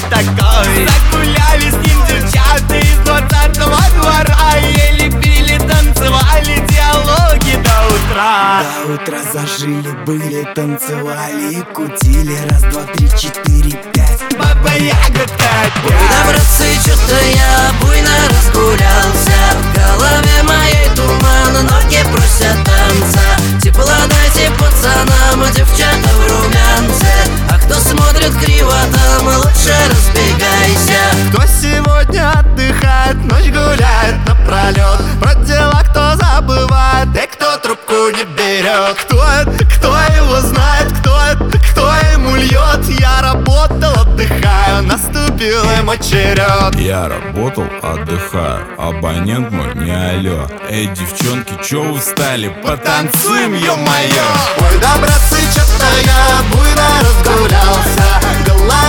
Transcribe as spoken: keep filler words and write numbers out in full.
такой. Загуляли с ним девчата из двадцатого двора, ели, пили, танцевали, диалоги до утра. До утра зажили, были, танцевали и кутили. Раз, два, три, четыре, пять. Баба Ягодка Да, братцы, чё-то я буйно разгулялся. В голове моей туман, ноги просят танца. Тепло дайте пацанам, девчата в румянце. А кто смотрит криво, там лучше разбегайся. Кто сегодня отдыхает, ночь гуляет напролет. Про дела кто забывает и кто трубку не берет. Кто это, кто его знает, кто это, кто ему льет. Я работал, отдыхаю, наступил и мой черед. Я работал, отдыхаю, абонент мой не алё. Эй, девчонки, чё вы встали? Потанцуем, ё-моё! Ой, да, братцы, чё-то я буйно разгулялся. Голова